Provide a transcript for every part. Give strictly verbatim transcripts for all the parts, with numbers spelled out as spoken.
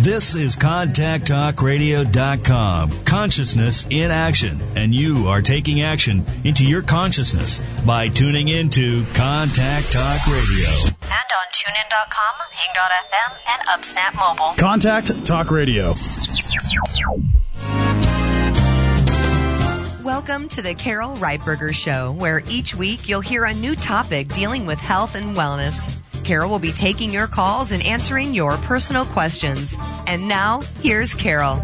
This is contact talk radio dot com. Consciousness in action. And you are taking action into your consciousness by tuning into Contact Talk Radio. And on tune in dot com, hing dot f m, and UpSnap Mobile. Contact Talk Radio. Welcome to the Carol Reitberger Show, where each week you'll hear a new topic dealing with health and wellness. Carol will be taking your calls and answering your personal questions. And now, here's Carol.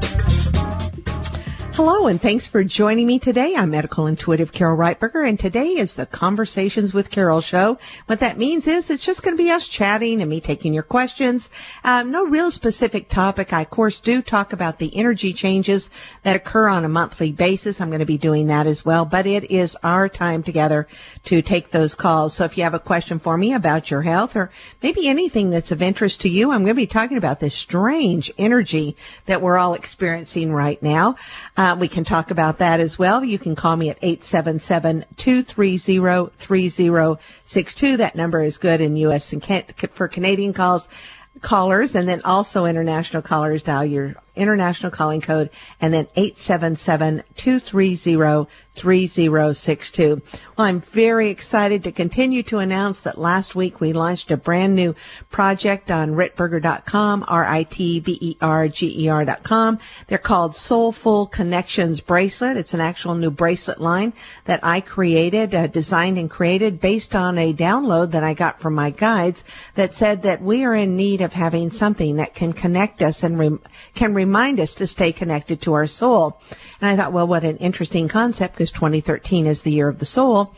Hello, and thanks for joining me today. I'm medical intuitive Carol Reitberger, and today is the Conversations with Carol show. What that means is it's just going to be us chatting and me taking your questions. Um, no real specific topic. I, of course, do talk about the energy changes that occur on a monthly basis. I'm going to be doing that as well, but it is our time together to take those calls. So if you have a question for me about your health or maybe anything that's of interest to you, I'm going to be talking about this strange energy that we're all experiencing right now. Uh, we can talk about that as well. You can call me at eight seven seven, two three zero, three zero six two. That number is good in U S and can- for Canadian calls, callers, and then also international callers. Dial your international calling code and then eight seven seven, two three zero, three zero six two. Well, I'm very excited to continue to announce that last week we launched a brand new project on Ritberger dot com, R I T B E R G E R dot com. They're called Soulful Connections Bracelet. It's an actual new bracelet line that I created, uh, designed and created based on a download that I got from my guides that said that we are in need of having something that can connect us and rem- can remind us to stay connected to our soul. And I thought, well, what an interesting concept, because twenty thirteen is the year of the soul.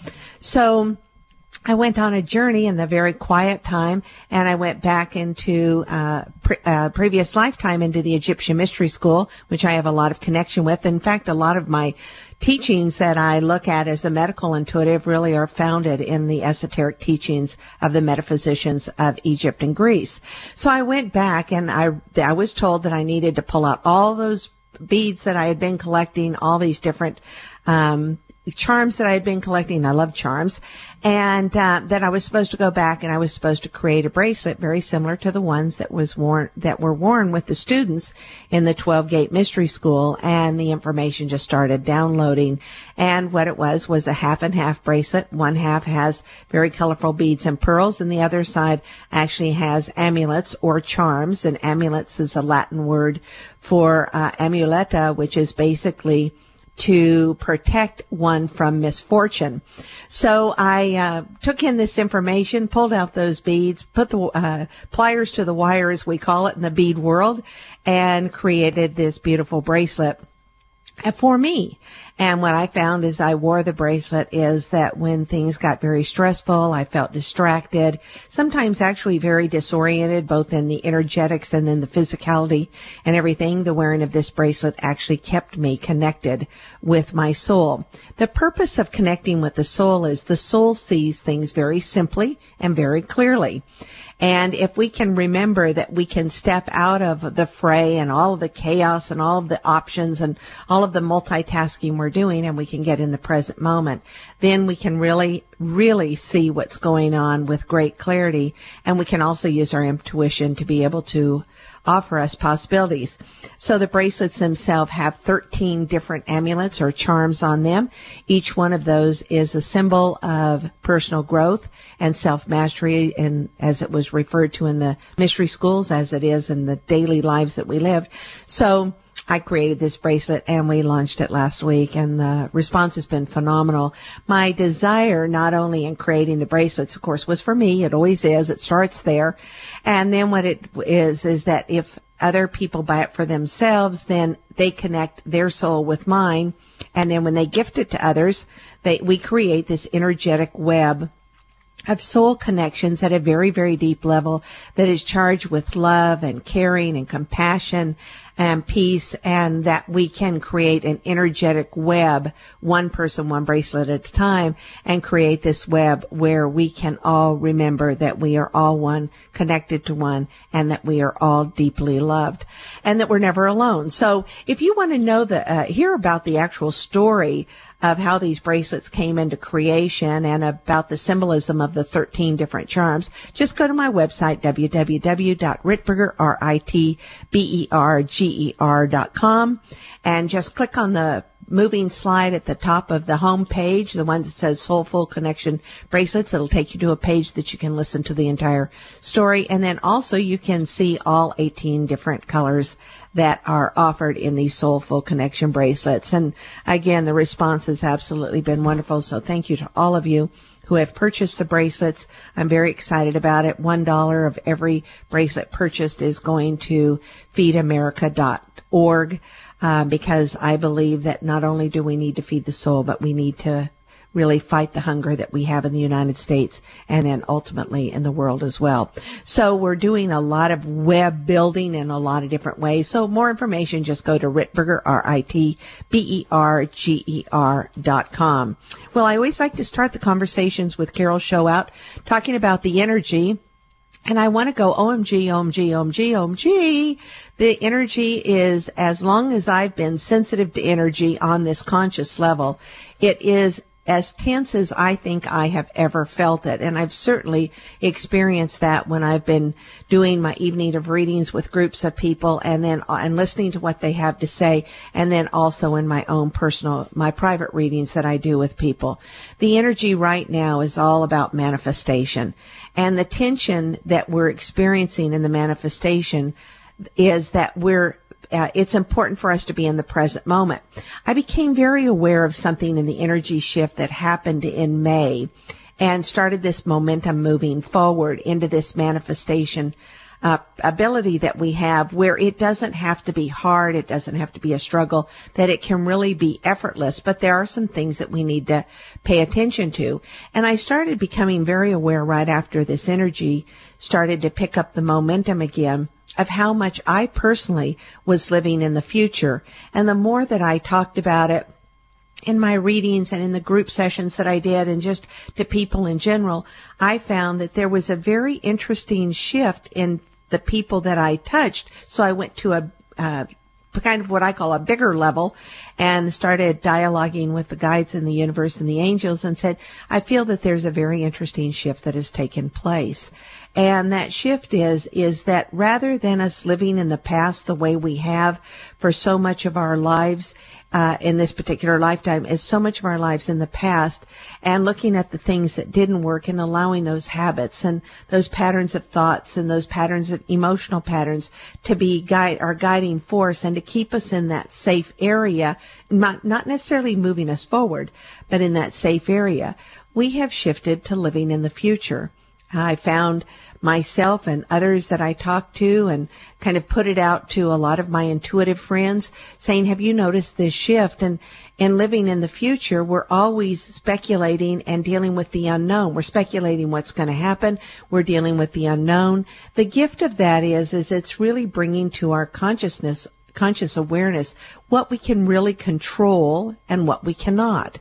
So I went on a journey in the very quiet time, and I went back into uh, pre- uh previous lifetime into the Egyptian Mystery School, which I have a lot of connection with. In fact, a lot of my teachings that I look at as a medical intuitive really are founded in the esoteric teachings of the metaphysicians of Egypt and Greece. So I went back, and I, I was told that I needed to pull out all those beads that I had been collecting, all these different um charms that I had been collecting. I love charms. And uh, that I was supposed to go back and I was supposed to create a bracelet very similar to the ones that was worn that were worn with the students in the twelve-gate mystery school. And the information just started downloading. And what it was was a half and half bracelet. One half has very colorful beads and pearls, and the other side actually has amulets or charms. And amulets is a Latin word for uh, amuleta, which is basically to protect one from misfortune. So I uh, took in this information, pulled out those beads, put the uh, pliers to the wire, as we call it in the bead world, and created this beautiful bracelet for me. And what I found as I wore the bracelet is that when things got very stressful, I felt distracted, sometimes actually very disoriented, both in the energetics and in the physicality and everything. The wearing of this bracelet actually kept me connected with my soul. The purpose of connecting with the soul is the soul sees things very simply and very clearly. And if we can remember that we can step out of the fray and all of the chaos and all of the options and all of the multitasking we're doing, and we can get in the present moment, then we can really, really see what's going on with great clarity. And we can also use our intuition to be able to offer us possibilities. So the bracelets themselves have thirteen different amulets or charms on them. Each one of those is a symbol of personal growth and self-mastery, and as it was referred to in the mystery schools, as it is in the daily lives that we live. So I created this bracelet and we launched it last week, and the response has been phenomenal. My desire, not only in creating the bracelets, of course, was for me. It always is. It starts there. And then what it is, is that if other people buy it for themselves, then they connect their soul with mine. And then when they gift it to others, they, we create this energetic web of soul connections at a very, very deep level that is charged with love and caring and compassion and peace, and that we can create an energetic web, one person, one bracelet at a time, and create this web where we can all remember that we are all one, connected to one, and that we are all deeply loved. and that we're never alone. So if you want to know the, uh, hear about the actual story of how these bracelets came into creation and about the symbolism of the thirteen different charms, just go to my website, w w w dot ritberger, R I T B E R G E R dot com, and just click on the moving slide at the top of the home page, the one that says Soulful Connection Bracelets. It'll take you to a page that you can listen to the entire story. And then also you can see all eighteen different colors that are offered in these Soulful Connection bracelets. And again, the response has absolutely been wonderful. So thank you to all of you who have purchased the bracelets. I'm very excited about it. One dollar of every bracelet purchased is going to feed america dot org. Uh, because I believe that not only do we need to feed the soul, but we need to really fight the hunger that we have in the United States and then ultimately in the world as well. So we're doing a lot of web building in a lot of different ways. So more information, just go to Ritberger, R I T B E R G E R dot com. Well, I always like to start the conversations with Carol Show out talking about the energy. And I want to go O M G, O M G, O M G, O M G. The energy is, as long as I've been sensitive to energy on this conscious level, it is as tense as I think I have ever felt it. And I've certainly experienced that when I've been doing my evening of readings with groups of people and then and listening to what they have to say, and then also in my own personal, my private readings that I do with people. The energy right now is all about manifestation. And the tension that we're experiencing in the manifestation is that we're, uh, it's important for us to be in the present moment. I became very aware of something in the energy shift that happened in May and started this momentum moving forward into this manifestation Uh, ability that we have, where it doesn't have to be hard, it doesn't have to be a struggle, that it can really be effortless. But there are some things that we need to pay attention to. And I started becoming very aware right after this energy started to pick up the momentum again of how much I personally was living in the future. And the more that I talked about it in my readings and in the group sessions that I did and just to people in general, I found that there was a very interesting shift in the people that I touched. So I went to a uh, kind of what I call a bigger level and started dialoguing with the guides in the universe and the angels and said, I feel that there's a very interesting shift that has taken place. And that shift is, is that rather than us living in the past the way we have for so much of our lives, Uh, in this particular lifetime, is so much of our lives in the past, and looking at the things that didn't work and allowing those habits and those patterns of thoughts and those patterns of emotional patterns to be guide, our guiding force and to keep us in that safe area, not, not necessarily moving us forward, but in that safe area. We have shifted to living in the future. I found myself and others that I talked to and kind of put it out to a lot of my intuitive friends saying, have you noticed this shift? And in living in the future, we're always speculating and dealing with the unknown. We're speculating what's going to happen. We're dealing with the unknown. The gift of that is, is it's really bringing to our consciousness, conscious awareness, what we can really control and what we cannot.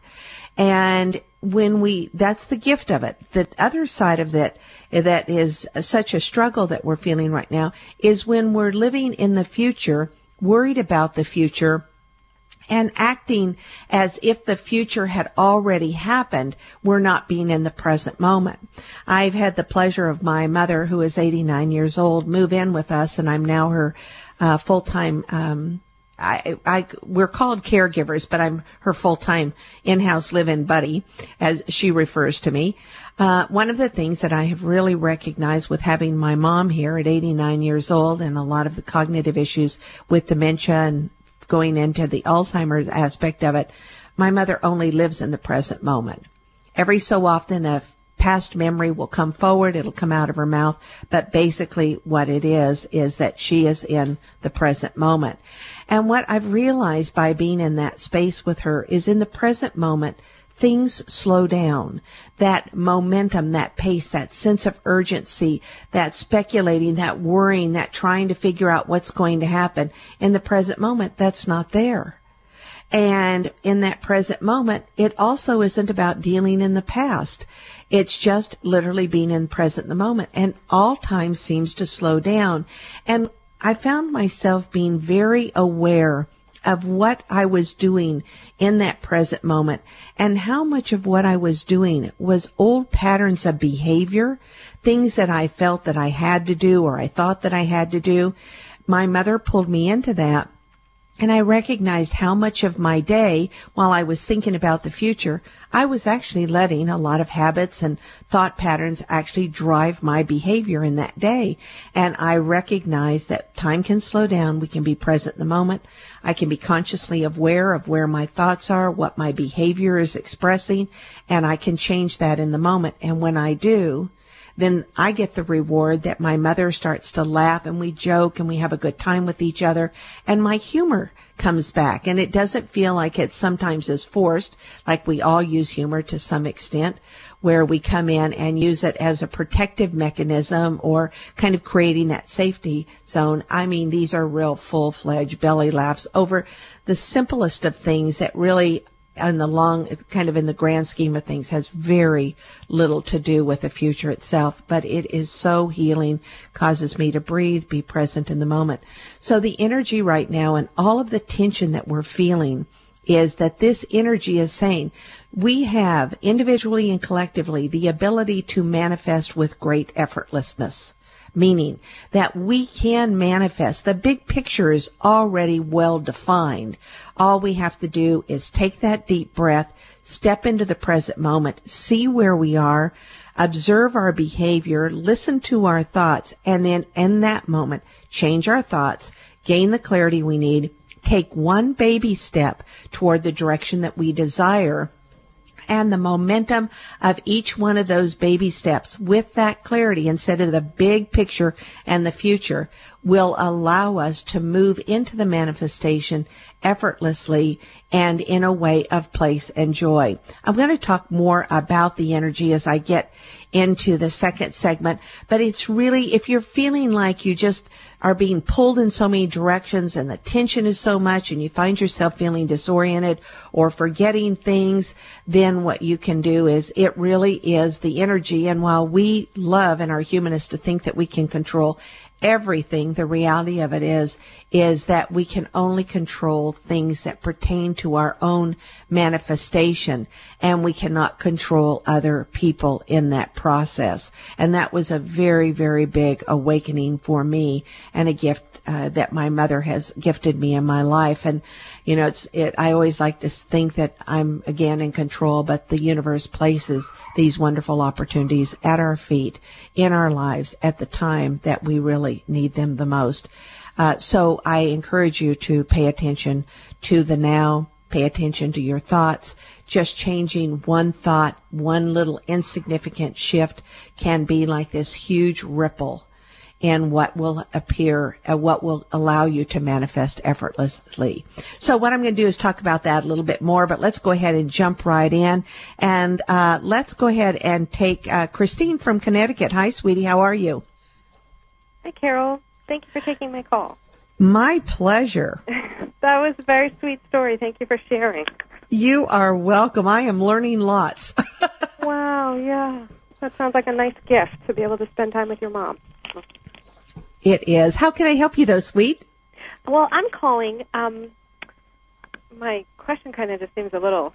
And when we, that's the gift of it. The other side of that, that is such a struggle that we're feeling right now, is when we're living in the future, worried about the future, and acting as if the future had already happened. We're not being in the present moment. I've had the pleasure of my mother, who is eighty-nine years old, move in with us, and I'm now her uh, full-time um I, I, we're called caregivers, but I'm her full-time in-house live-in buddy, as she refers to me. Uh, one of the things that I have really recognized with having my mom here at eighty-nine years old and a lot of the cognitive issues with dementia and going into the Alzheimer's aspect of it, my mother only lives in the present moment. Every so often a past memory will come forward, it'll come out of her mouth, but basically what it is, is that she is in the present moment. And what I've realized by being in that space with her is in the present moment, things slow down. That momentum, that pace, that sense of urgency, that speculating, that worrying, that trying to figure out what's going to happen. In the present moment, that's not there. And in that present moment, it also isn't about dealing in the past. It's just literally being in present in the moment. And all time seems to slow down. And I found myself being very aware of what I was doing in that present moment and how much of what I was doing was old patterns of behavior, things that I felt that I had to do or I thought that I had to do. My mother pulled me into that. And I recognized how much of my day, while I was thinking about the future, I was actually letting a lot of habits and thought patterns actually drive my behavior in that day. And I recognized that time can slow down. We can be present in the moment. I can be consciously aware of where my thoughts are, what my behavior is expressing, and I can change that in the moment. And when I do, then I get the reward that my mother starts to laugh and we joke and we have a good time with each other and my humor comes back and it doesn't feel like it sometimes is forced, like we all use humor to some extent, where we come in and use it as a protective mechanism or kind of creating that safety zone. I mean, these are real full-fledged belly laughs over the simplest of things that really in the long, kind of in the grand scheme of things, has very little to do with the future itself, but it is so healing, causes me to breathe, be present in the moment. So the energy right now and all of the tension that we're feeling is that this energy is saying we have individually and collectively the ability to manifest with great effortlessness. Meaning that we can manifest. The big picture is already well defined. All we have to do is take that deep breath, step into the present moment, see where we are, observe our behavior, listen to our thoughts, and then in that moment, change our thoughts, gain the clarity we need, take one baby step toward the direction that we desire, and the momentum of each one of those baby steps with that clarity instead of the big picture and the future will allow us to move into the manifestation effortlessly and in a way of place and joy. I'm going to talk more about the energy as I get into the second segment, but it's really, if you're feeling like you just are being pulled in so many directions and the tension is so much and you find yourself feeling disoriented or forgetting things, then what you can do is it really is the energy. And while we love and are humanists to think that we can control everything, the reality of it is, is that we can only control things that pertain to our own manifestation, and we cannot control other people in that process. And that was a very, very big awakening for me and a gift uh, that my mother has gifted me in my life. And, you know, it's, it, I always like to think that I'm again in control, but the universe places these wonderful opportunities at our feet in our lives at the time that we really need them the most. Uh, so I encourage you to pay attention to the now, pay attention to your thoughts. Just changing one thought, one little insignificant shift can be like this huge ripple in what will appear, uh, what will allow you to manifest effortlessly. So what I'm going to do is talk about that a little bit more, but let's go ahead and jump right in. And uh, let's go ahead and take uh, Christine from Connecticut. Hi, sweetie. How are you? Hi, Carol. Thank you for taking my call. My pleasure. That was a very sweet story. Thank you for sharing. You are welcome. I am learning lots. Wow, yeah. That sounds like a nice gift to be able to spend time with your mom. It is. How can I help you, though, sweet? Well, I'm calling. Um, my question kind of just seems a little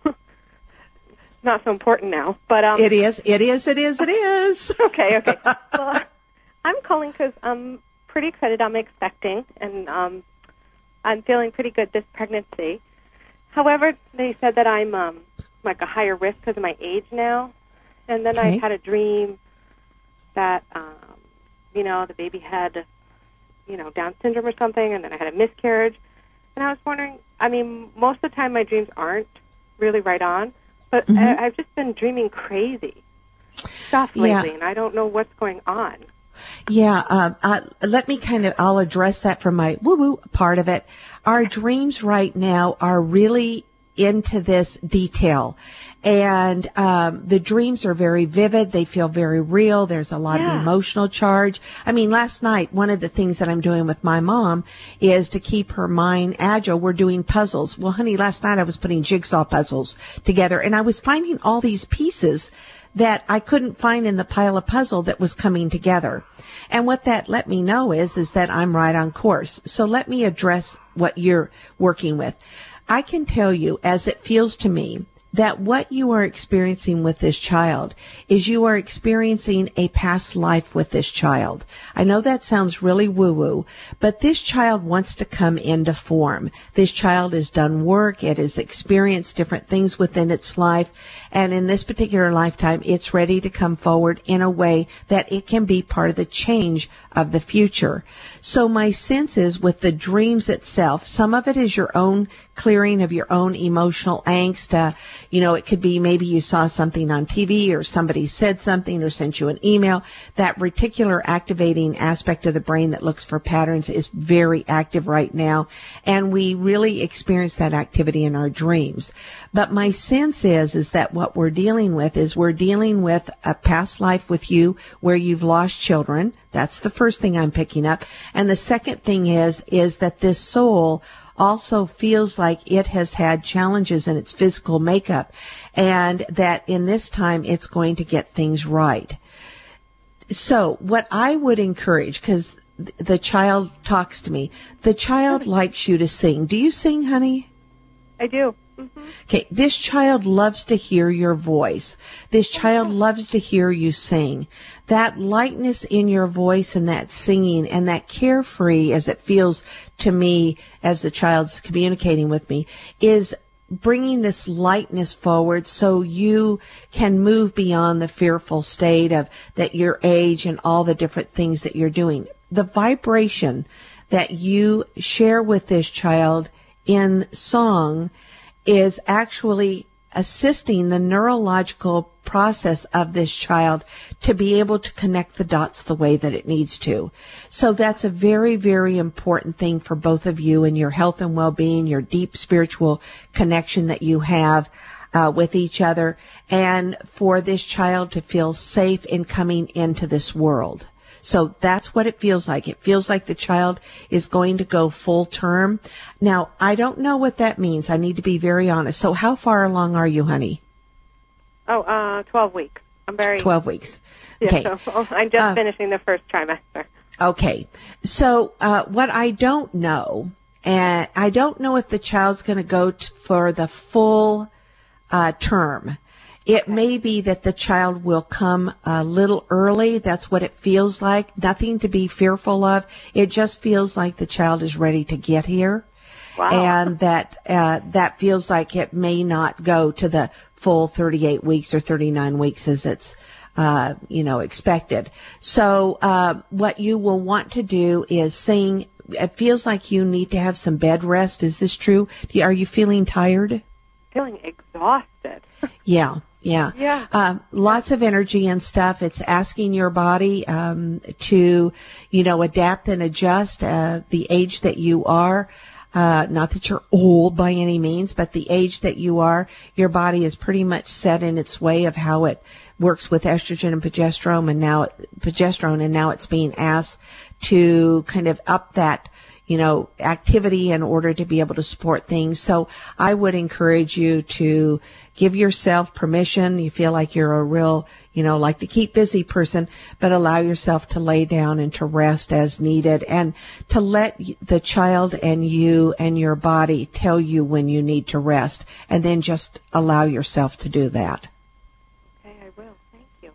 not so important now. But um, It is. It is. It is. It is. Okay, okay. Well, I'm calling because I'm pretty excited. I'm expecting, and um, I'm feeling pretty good this pregnancy. However, they said that I'm um, like a higher risk because of my age now. And then Okay. I had a dream that, um, you know, the baby had, you know, Down syndrome or something, and then I had a miscarriage. And I was wondering, I mean, most of the time my dreams aren't really right on, but Mm-hmm. I, I've just been dreaming crazy stuff lately, Yeah. and I don't know what's going on. Yeah, um, uh, let me kind of, I'll address that from my woo-woo part of it. Our dreams right now are really into this detail. And um, the dreams are very vivid. They feel very real. There's a lot Yeah. of emotional charge. I mean, last night, one of the things that I'm doing with my mom is to keep her mind agile. We're doing puzzles. Well, honey, last night I was putting jigsaw puzzles together, and I was finding all these pieces that I couldn't find in the pile of puzzle that was coming together. And what that let me know is, is that I'm right on course. So let me address what you're working with. I can tell you, as it feels to me, that what you are experiencing with this child is you are experiencing a past life with this child. I know that sounds really woo-woo, but this child wants to come into form. This child has done work. It has experienced different things within its life. And in this particular lifetime, it's ready to come forward in a way that it can be part of the change of the future. So my sense is with the dreams itself, some of it is your own clearing of your own emotional angst. Uh, you know, it could be maybe you saw something on T V or somebody said something or sent you an email. That reticular activating aspect of the brain that looks for patterns is very active right now. And we really experience that activity in our dreams. But my sense is, is that what we're dealing with is we're dealing with a past life with you where you've lost children. That's the first thing I'm picking up. And the second thing is, is that this soul also feels like it has had challenges in its physical makeup and that in this time it's going to get things right. So what I would encourage, because the child talks to me, the child likes you to sing. Do you sing, honey? I do. Mm-hmm. Okay, this child loves to hear your voice. This child loves to hear you sing. That lightness in your voice and that singing and that carefree, as it feels to me as the child's communicating with me, is bringing this lightness forward so you can move beyond the fearful state of that your age and all the different things that you're doing. The vibration that you share with this child in song is actually assisting the neurological process of this child to be able to connect the dots the way that it needs to. So that's a very, very important thing for both of you and your health and well-being, your deep spiritual connection that you have uh, with each other, and for this child to feel safe in coming into this world. So that's what it feels like. It feels like the child is going to go full term. Now, I don't know what that means. I need to be very honest. So how far along are you, honey? Oh, uh, twelve weeks. I'm very... twelve weeks. Yeah, Okay. so oh, I'm just Uh, finishing the first trimester. Okay. So uh, what I don't know, and I don't know if the child's going to go t- for the full uh, term. It may be that the child will come a little early. That's what it feels like. Nothing to be fearful of. It just feels like the child is ready to get here. Wow. And that uh, that feels like it may not go to the full thirty-eight weeks or thirty-nine weeks as it's uh, you know expected. So uh, what you will want to do is sing. It feels like you need to have some bed rest. Is this true? Do you, are you feeling tired? Feeling exhausted. Yeah. Yeah. Yeah. Um, lots of energy and stuff. It's asking your body um, to, you know, adapt and adjust uh, the age that you are. Uh, not that you're old by any means, but the age that you are, your body is pretty much set in its way of how it works with estrogen and progesterone, and now progesterone, and now it's being asked to kind of up that, you know, activity in order to be able to support things. So I would encourage you to give yourself permission. You feel like you're a real, you know, like to keep busy person, but allow yourself to lay down and to rest as needed, and to let the child and you and your body tell you when you need to rest, and then just allow yourself to do that. Okay, I will. Thank you.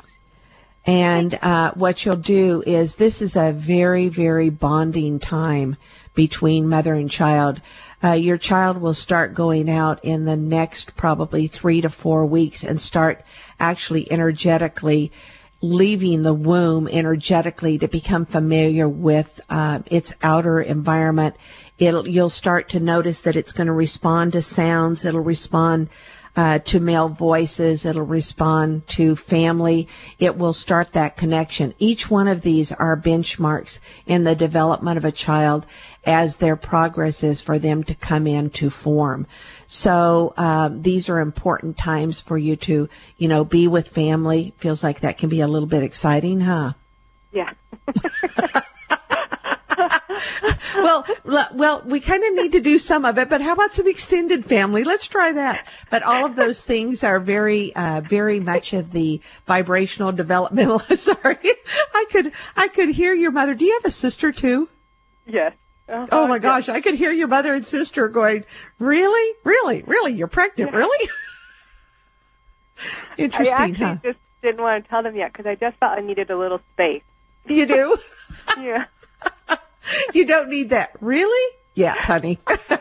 And uh, what you'll do is, this is a very, very bonding time between mother and child. Uh, your child will start going out in the next probably three to four weeks and start actually energetically leaving the womb energetically to become familiar with uh, its outer environment. It'll, you'll start to notice that it's going to respond to sounds. It'll respond Uh, to male voices. It'll respond to family. It will start that connection. Each one of these are benchmarks in the development of a child as their progress is for them to come into form. So um, these are important times for you to, you know, be with family. Feels like that can be a little bit exciting, huh? Yeah. well, l- well, we kind of need to do some of it, but how about some extended family? Let's try that. But all of those things are very, uh, very much of the vibrational developmental. Sorry, I could, I could hear your mother. Do you have a sister too? Yes. Uh-huh, oh my gosh, yes. I could hear your mother and sister going, really, really, really, you're pregnant, yeah. really? Interesting, I actually huh? just didn't want to tell them yet because I just felt I needed a little space. You do? Yeah. You don't need that. Really? Yeah, honey.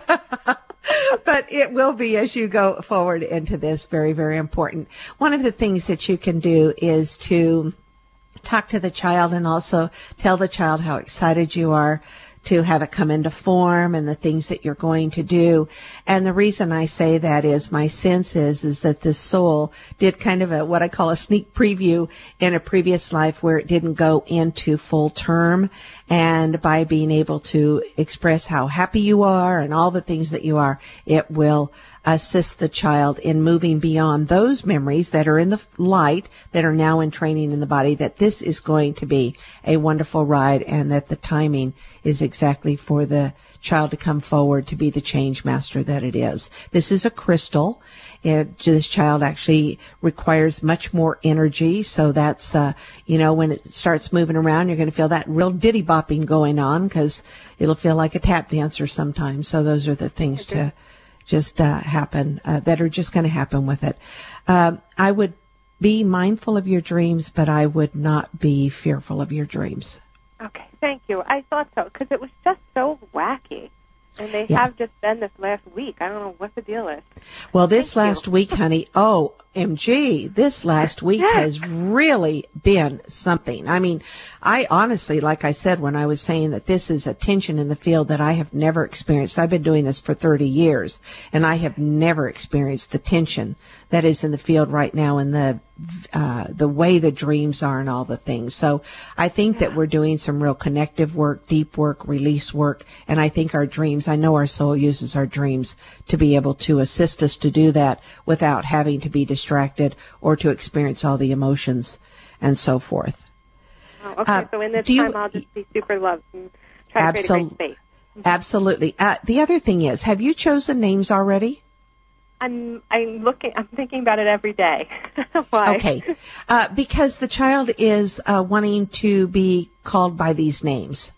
But it will be as you go forward into this very, very important. One of the things that you can do is to talk to the child and also tell the child how excited you are to have it come into form and the things that you're going to do. And the reason I say that is my sense is, is that this soul did kind of a, what I call a sneak preview in a previous life where it didn't go into full term. And by being able to express how happy you are and all the things that you are, it will assist the child in moving beyond those memories that are in the light, that are now in training in the body, that this is going to be a wonderful ride and that the timing is exactly for the child to come forward to be the change master that it is. This is a crystal. It, this child actually requires much more energy, so that's, uh, you know, when it starts moving around, you're going to feel that real ditty bopping going on because it'll feel like a tap dancer sometimes. So those are the things okay. to just uh, happen, uh, that are just going to happen with it. Uh, I would be mindful of your dreams, but I would not be fearful of your dreams. Okay, thank you. I thought so, because it was just so wacky. And they yeah. have just been this last week. I don't know what the deal is. Well, this Thank last you. week, honey, O M G, this last week yes. has really been something. I mean, I honestly, like I said when I was saying that this is a tension in the field that I have never experienced. I've been doing this for thirty years, and I have never experienced the tension that is in the field right now and the uh the way the dreams are and all the things. So I think yeah. that we're doing some real connective work, deep work, release work, and I think our dreams, I know our soul uses our dreams to be able to assist us to do that without having to be distracted or to experience all the emotions and so forth. Oh, okay, uh, so in this you, time I'll just be super loved and try absol- to create a great space. Mm-hmm. Absolutely. Uh, the other thing is, have you chosen names already? I'm I'm looking. I'm thinking about it every day. Why? Okay, uh, because the child is uh, wanting to be called by these names.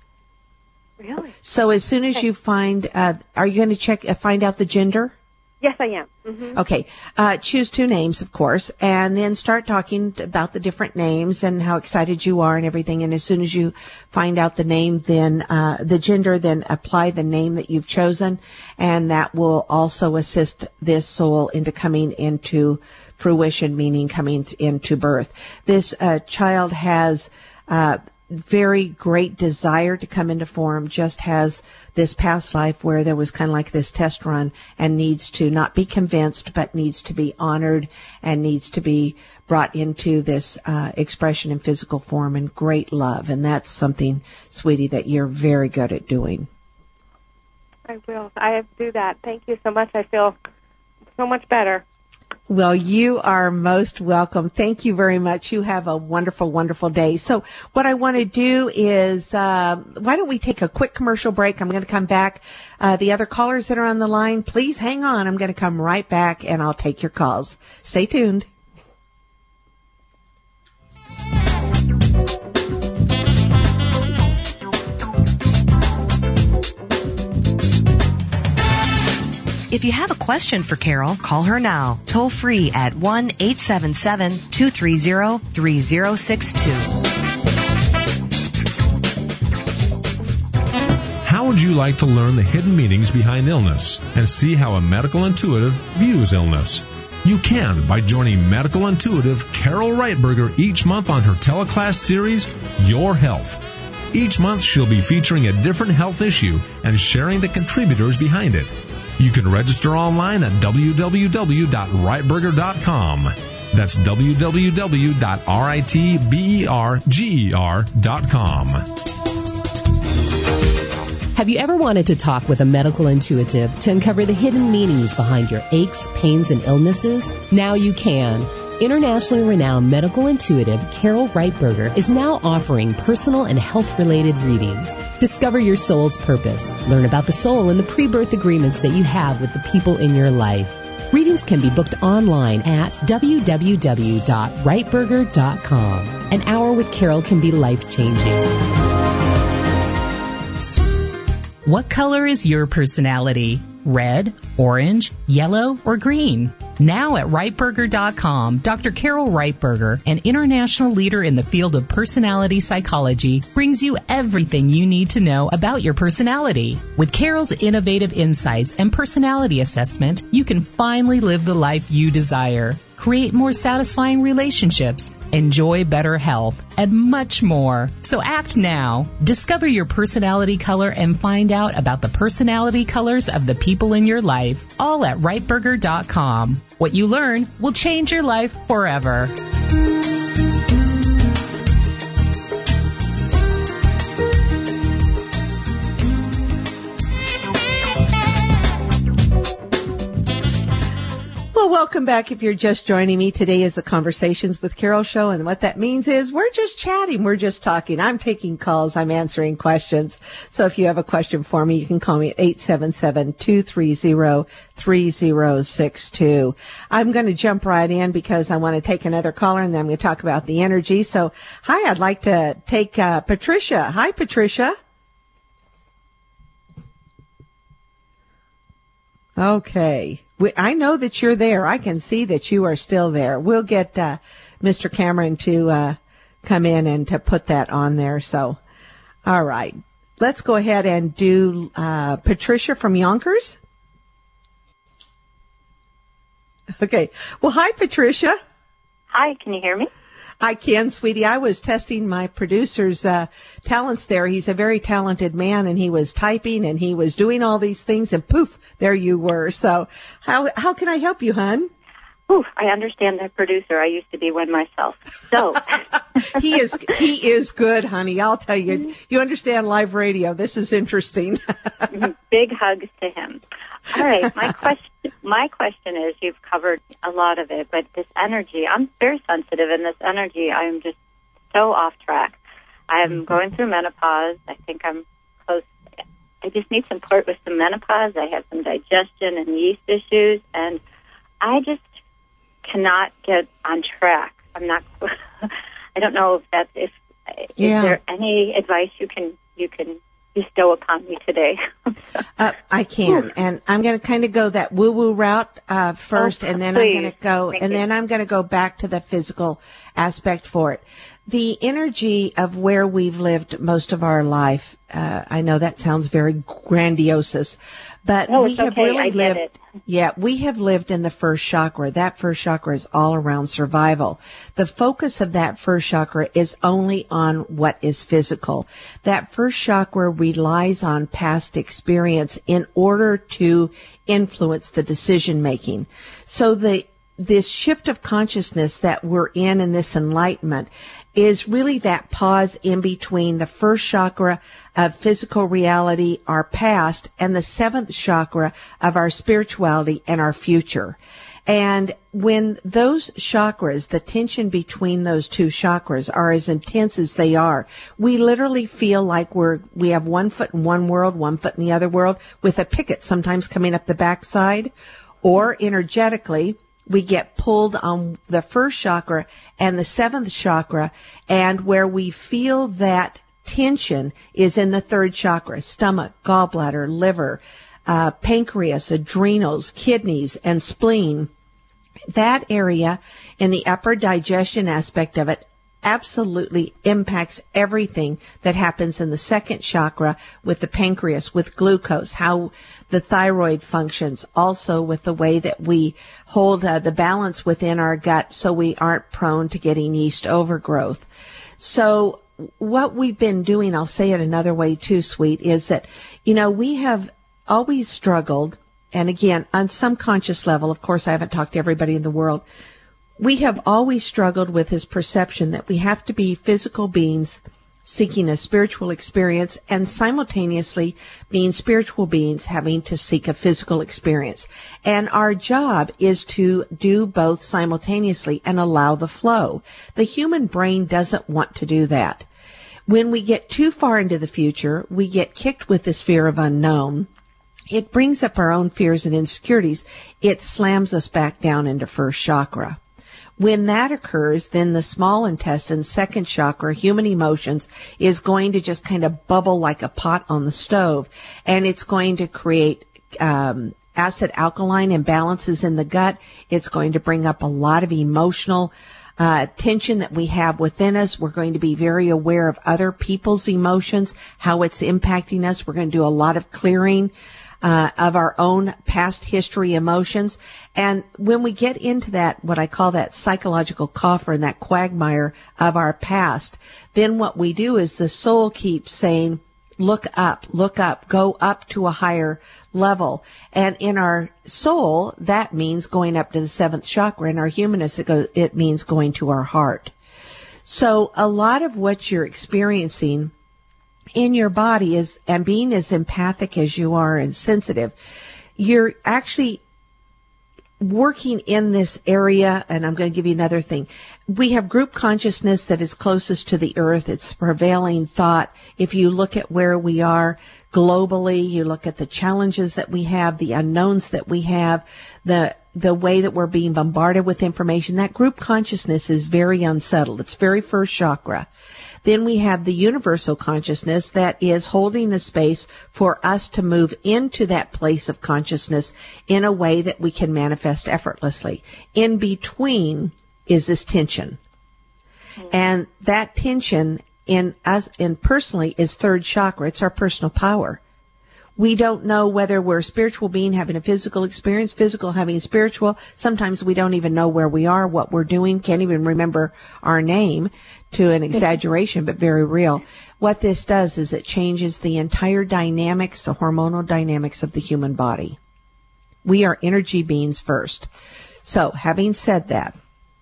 Really? So as soon as okay. you find, uh, are you going to check uh, find out the gender? Yes, I am. Mm-hmm. Okay. Uh, choose two names, of course, and then start talking about the different names and how excited you are and everything. And as soon as you find out the name, then uh, the gender, then apply the name that you've chosen, and that will also assist this soul into coming into fruition, meaning coming into birth. This uh, child has uh, very great desire to come into form, just has this past life where there was kind of like this test run and needs to not be convinced, but needs to be honored and needs to be brought into this uh, expression in physical form and great love. And that's something, sweetie, that you're very good at doing. I will. I do that. Thank you so much. I feel so much better. Well, you are most welcome. Thank you very much. You have a wonderful, wonderful day. So what I want to do is, uh, why don't we take a quick commercial break? I'm going to come back. Uh, the other callers that are on the line, please hang on. I'm going to come right back and I'll take your calls. Stay tuned. If you have a question for Carol, call her now, toll free at one eight seven seven, two three zero, three zero six two. How would you like to learn the hidden meanings behind illness and see how a medical intuitive views illness? You can by joining medical intuitive Carol Reitberger each month on her teleclass series, Your Health. Each month she'll be featuring a different health issue and sharing the contributors behind it. You can register online at w w w dot reitberger dot com. That's w w w dot reitberger dot com. Have you ever wanted to talk with a medical intuitive to uncover the hidden meanings behind your aches, pains, and illnesses? Now you can. Internationally renowned medical intuitive Carol Reitberger is now offering personal and health-related readings. Discover your soul's purpose. Learn about the soul and the pre-birth agreements that you have with the people in your life. Readings can be booked online at w w w dot reitberger dot com. An hour with Carol can be life-changing. What color is your personality? Red, orange, yellow, or green? Now at Reitberger dot com, Doctor Carol Reitberger, an international leader in the field of personality psychology, brings you everything you need to know about your personality. With Carol's innovative insights and personality assessment, you can finally live the life you desire, create more satisfying relationships, enjoy better health, and much more. So act now. Discover your personality color and find out about the personality colors of the people in your life, all at Reitberger dot com. What you learn will change your life forever. Well, welcome back. If you're just joining me, today is the Conversations with Carol show, and what that means is we're just chatting, we're just talking. I'm taking calls, I'm answering questions. So if you have a question for me, you can call me at eight seven seven, two three zero, three zero six two. I'm going to jump right in because I want to take another caller, and then I'm going to talk about the energy. So, hi, I'd like to take uh, Patricia. Hi, Patricia. Okay. We, I know that you're there. I can see that you are still there. We'll get uh, Mister Cameron to uh, come in and to put that on there. So, all right. Let's go ahead and do uh, Patricia from Yonkers. Okay. Well, hi, Patricia. Hi, can you hear me? I can, sweetie. I was testing my producer's uh, talents there. He's a very talented man, and he was typing, and he was doing all these things, and poof, there you were. So how how can I help you, hon? Ooh, I understand that producer. I used to be one myself. So he is he is good, honey. I'll tell you. You understand live radio. This is interesting. Big hugs to him. All right, my question my question is, you've covered a lot of it, but this energy, I'm very sensitive, and this energy, I'm just so off track. I'm mm-hmm. going through menopause. I think I'm close. I just need support with some menopause. I have some digestion and yeast issues, and I just cannot get on track. I'm not. I don't know if that's if. Yeah. Is there any advice you can you can bestow upon me today? uh, I can, Ooh. and I'm going to kind of go that woo-woo route uh, first, oh, and then please. I'm going to go, Thank and you. then I'm going to go back to the physical aspect for it. The energy of where we've lived most of our life. Uh, I know that sounds very grandiose, but no, we have okay. really I get lived. It. Yeah, we have lived in the first chakra. That first chakra is all around survival. The focus of that first chakra is only on what is physical. That first chakra relies on past experience in order to influence the decision making. So the this shift of consciousness that we're in in this enlightenment is really that pause in between the first chakra of physical reality, our past, and the seventh chakra of our spirituality and our future. And when those chakras, the tension between those two chakras are as intense as they are, we literally feel like we're, we have one foot in one world, one foot in the other world, with a picket sometimes coming up the backside, or energetically, we get pulled on the first chakra and the seventh chakra, and where we feel that tension is in the third chakra, stomach, gallbladder, liver, uh, pancreas, adrenals, kidneys, and spleen. That area in the upper digestion aspect of it absolutely impacts everything that happens in the second chakra with the pancreas, with glucose, how the thyroid functions, also with the way that we hold uh, the balance within our gut so we aren't prone to getting yeast overgrowth. So what we've been doing, I'll say it another way too, sweet, is that, you know, we have always struggled, and again, on some conscious level, of course I haven't talked to everybody in the world, we have always struggled with this perception that we have to be physical beings seeking a spiritual experience, and simultaneously being spiritual beings having to seek a physical experience. And our job is to do both simultaneously and allow the flow. The human brain doesn't want to do that. When we get too far into the future, we get kicked with this fear of unknown. It brings up our own fears and insecurities. It slams us back down into first chakra. When that occurs, then the small intestine, second chakra, human emotions, is going to just kind of bubble like a pot on the stove, and it's going to create um, acid-alkaline imbalances in the gut. It's going to bring up a lot of emotional uh, tension that we have within us. We're going to be very aware of other people's emotions, how it's impacting us. We're going to do a lot of clearing Uh, of our own past history emotions. And when we get into that, what I call that psychological coffer and that quagmire of our past, then what we do is the soul keeps saying, look up, look up, go up to a higher level. And in our soul, that means going up to the seventh chakra. In our humanness, it, goes, it means going to our heart. So a lot of what you're experiencing in your body is, and being as empathic as you are and sensitive, you're actually working in this area. And I'm going to give you another thing. We have group consciousness that is closest to the earth. It's prevailing thought. If you look at where we are globally, you look at the challenges that we have, the unknowns that we have, the the way that we're being bombarded with information, that group consciousness is very unsettled. It's very first chakra. Then we have the universal consciousness that is holding the space for us to move into that place of consciousness in a way that we can manifest effortlessly. In between is this tension. Mm-hmm. And that tension in us, in personally, is third chakra. It's our personal power. We don't know whether we're a spiritual being having a physical experience, physical having spiritual. Sometimes we don't even know where we are, what we're doing, can't even remember our name, to an exaggeration, but very real. What this does is it changes the entire dynamics, the hormonal dynamics of the human body. We are energy beings first. So, having said that,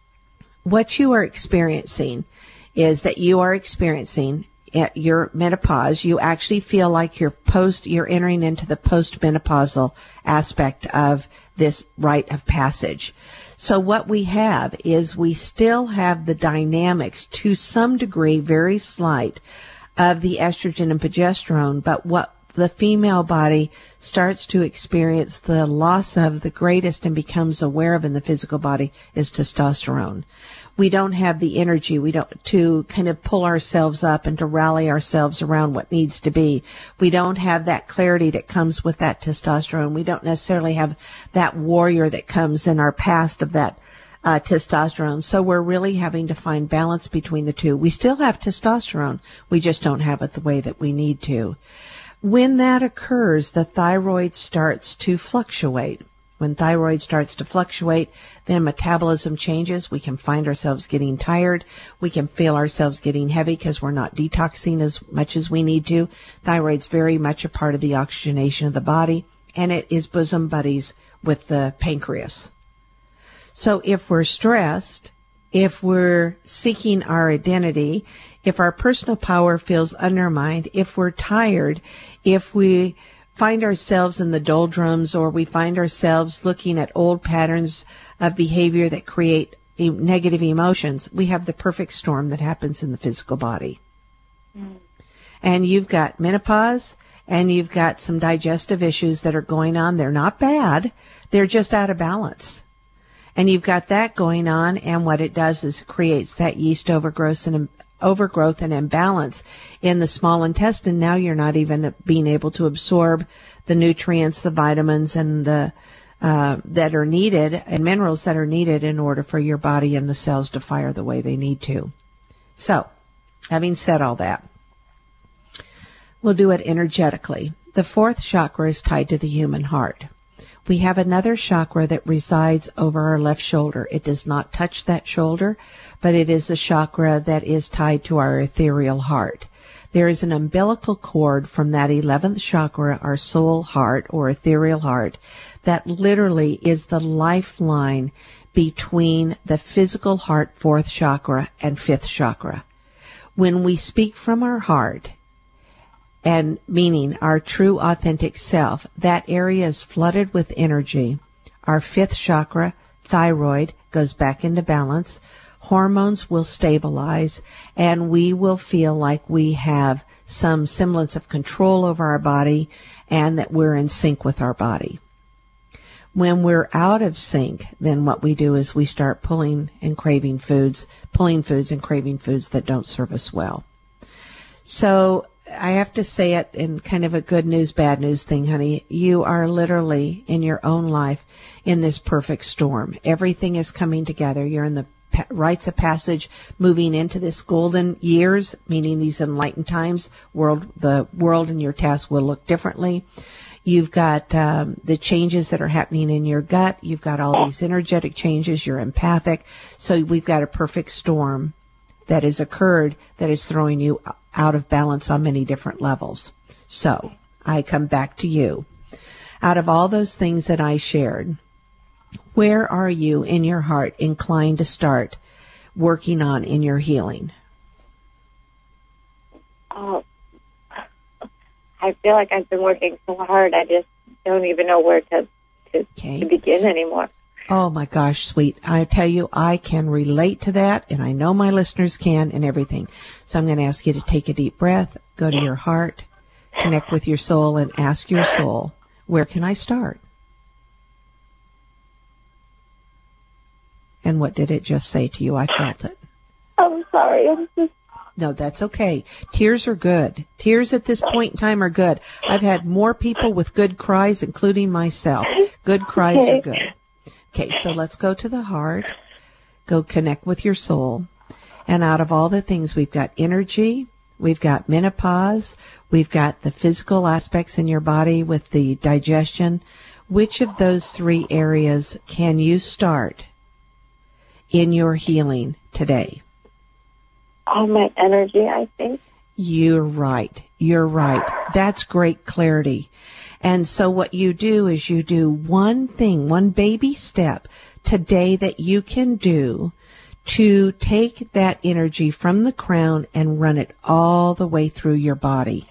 what you are experiencing is that you are experiencing at your menopause. You actually feel like you're post, you're entering into the postmenopausal aspect of this rite of passage. So what we have is we still have the dynamics to some degree, very slight, of the estrogen and progesterone, but what the female body starts to experience the loss of the greatest and becomes aware of in the physical body is testosterone. We don't have the energy we don't to kind of pull ourselves up and to rally ourselves around what needs to be. We don't have that clarity that comes with that testosterone. We don't necessarily have that warrior that comes in our past of that uh, testosterone. So we're really having to find balance between the two. We still have testosterone. We just don't have it the way that we need to. When that occurs, the thyroid starts to fluctuate. When thyroid starts to fluctuate, then metabolism changes. We can find ourselves getting tired. We can feel ourselves getting heavy because we're not detoxing as much as we need to. Thyroid's very much a part of the oxygenation of the body, and it is bosom buddies with the pancreas. So if we're stressed, if we're seeking our identity, if our personal power feels undermined, if we're tired, if we find ourselves in the doldrums, or we find ourselves looking at old patterns of behavior that create negative emotions, we have the perfect storm that happens in the physical body. Mm. And you've got menopause, and you've got some digestive issues that are going on. They're not bad. They're just out of balance. And you've got that going on, and what it does is it creates that yeast overgrowth and overgrowth and imbalance in the small intestine. Now you're not even being able to absorb the nutrients, the vitamins, and the uh, that are needed, and minerals that are needed in order for your body and the cells to fire the way they need to. So, having said all that, we'll do it energetically. The fourth chakra is tied to the human heart. We have another chakra that resides over our left shoulder. It does not touch that shoulder, but it is a chakra that is tied to our ethereal heart. There is an umbilical cord from that eleventh chakra, our soul heart or ethereal heart, that literally is the lifeline between the physical heart, fourth chakra, and fifth chakra. When we speak from our heart, and meaning our true authentic self, that area is flooded with energy. Our fifth chakra, thyroid, goes back into balance. Hormones will stabilize, and we will feel like we have some semblance of control over our body and that we're in sync with our body. When we're out of sync, then what we do is we start pulling and craving foods, pulling foods and craving foods that don't serve us well. So I have to say it in kind of a good news, bad news thing, honey. You are literally in your own life in this perfect storm. Everything is coming together. You're in the pa- rites of passage, moving into this golden years, meaning these enlightened times. World, the world and your task will look differently. You've got um, the changes that are happening in your gut. You've got all these energetic changes. You're empathic. So we've got a perfect storm that has occurred that is throwing you out of balance on many different levels. So I come back to you. Out of all those things that I shared, where are you in your heart inclined to start working on in your healing? Oh, I feel like I've been working so hard. I just don't even know where to, to, okay. to begin anymore. Oh, my gosh, sweet. I tell you, I can relate to that, and I know my listeners can and everything. So I'm going to ask you to take a deep breath, go to your heart, connect with your soul, and ask your soul, where can I start? And what did it just say to you? I felt it. I'm sorry. I'm just... No, that's okay. Tears are good. Tears at this point in time are good. I've had more people with good cries, including myself. Good cries okay. are good. Okay, so let's go to the heart, go connect with your soul, and out of all the things, we've got energy, we've got menopause, we've got the physical aspects in your body with the digestion. Which of those three areas can you start in your healing today? Oh, my energy, I think. You're right. You're right. That's great clarity. And so what you do is you do one thing, one baby step today that you can do to take that energy from the crown and run it all the way through your body.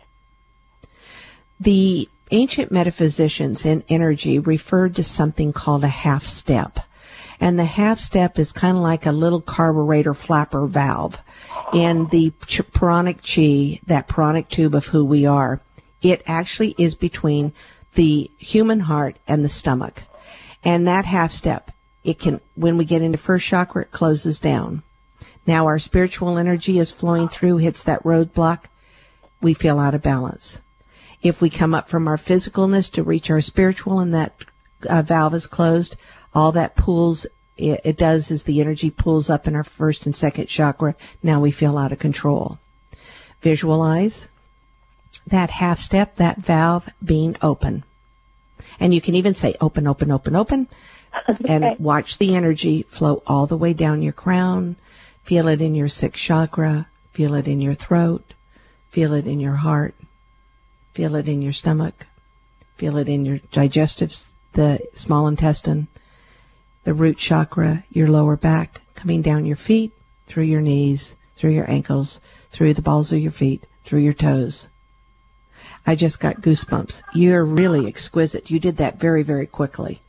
The ancient metaphysicians in energy referred to something called a half step. And the half step is kind of like a little carburetor flapper valve in the pranic chi, that pranic tube of who we are. It actually is between the human heart and the stomach. And that half step, it can, when we get into first chakra, it closes down. Now our spiritual energy is flowing through, hits that roadblock, we feel out of balance. If we come up from our physicalness to reach our spiritual and that uh, valve is closed, all that pulls, it, it does is the energy pulls up in our first and second chakra. Now we feel out of control. Visualize that half step, that valve being open. And you can even say open, open, open, open, and okay. watch the energy flow all the way down your crown. Feel it in your sixth chakra. Feel it in your throat. Feel it in your heart. Feel it in your stomach. Feel it in your digestive, the small intestine, the root chakra, your lower back, coming down your feet, through your knees, through your ankles, through the balls of your feet, through your toes. I just got goosebumps. You're really exquisite. You did that very, very quickly.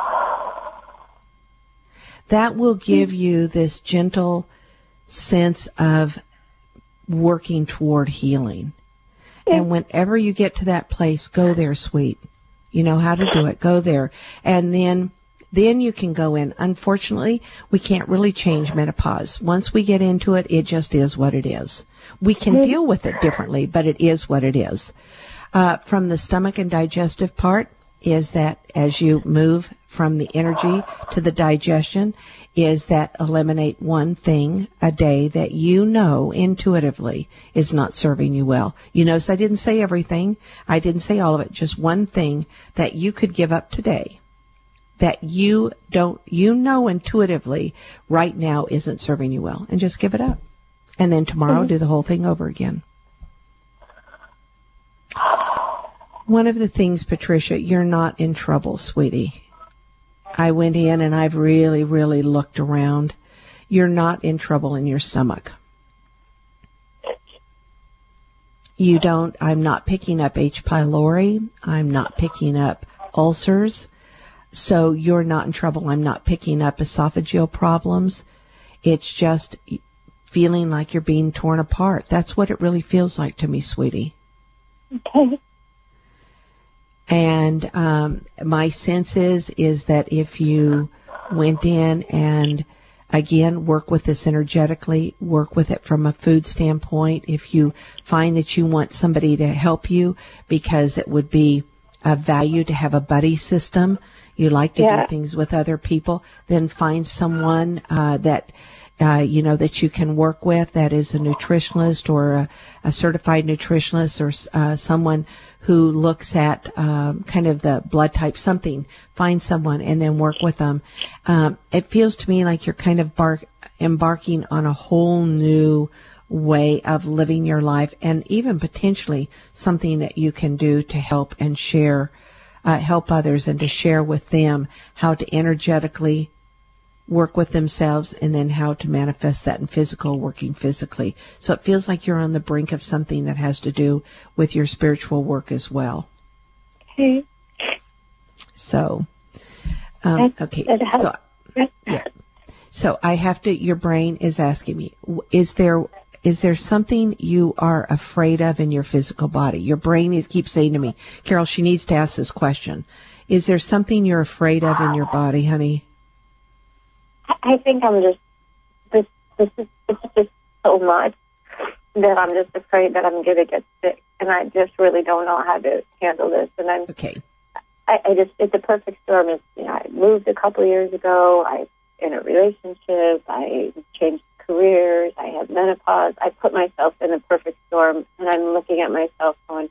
That will give you this gentle sense of working toward healing. And whenever you get to that place, go there, sweet. You know how to do it. Go there. And then, then you can go in. Unfortunately, we can't really change menopause. Once we get into it, it just is what it is. We can deal with it differently, but it is what it is. Uh, from the stomach and digestive part is that as you move from the energy to the digestion, is that eliminate one thing a day that you know intuitively is not serving you well. You notice I didn't say everything. I didn't say all of it. Just one thing that you could give up today that you don't, you know intuitively right now isn't serving you well, and just give it up. And then tomorrow mm-hmm. do the whole thing over again. One of the things, Patricia, you're not in trouble, sweetie. I went in and I've really, really looked around. You're not in trouble in your stomach. You don't, I'm not picking up H. pylori. I'm not picking up ulcers. So you're not in trouble. I'm not picking up esophageal problems. It's just feeling like you're being torn apart. That's what it really feels like to me, sweetie. Okay. And um, my sense is, is that if you went in and, again, work with this energetically, work with it from a food standpoint, if you find that you want somebody to help you because it would be of value to have a buddy system, you like to yeah. do things with other people, then find someone uh, that Uh, you know, that you can work with that is a nutritionalist or a, a certified nutritionist or uh, someone who looks at um, kind of the blood type, something. Find someone and then work with them. Um, it feels to me like you're kind of bar- embarking on a whole new way of living your life and even potentially something that you can do to help and share, uh, help others and to share with them how to energetically work with themselves and then how to manifest that in physical, working physically. So it feels like you're on the brink of something that has to do with your spiritual work as well. Okay. So, um, okay. So, yeah. So I have to, your brain is asking me, is there, is there something you are afraid of in your physical body? Your brain is, keeps saying to me, Carol, she needs to ask this question. Is there something you're afraid of in your body, honey? I think I'm just, this, this is, it's just so much that I'm just afraid that I'm going to get sick. And I just really don't know how to handle this. And I'm, okay. I, I just, it's a perfect storm. It's, you know, I moved a couple of years ago. I, in a relationship, I changed careers. I had menopause. I put myself in a perfect storm. And I'm looking at myself going,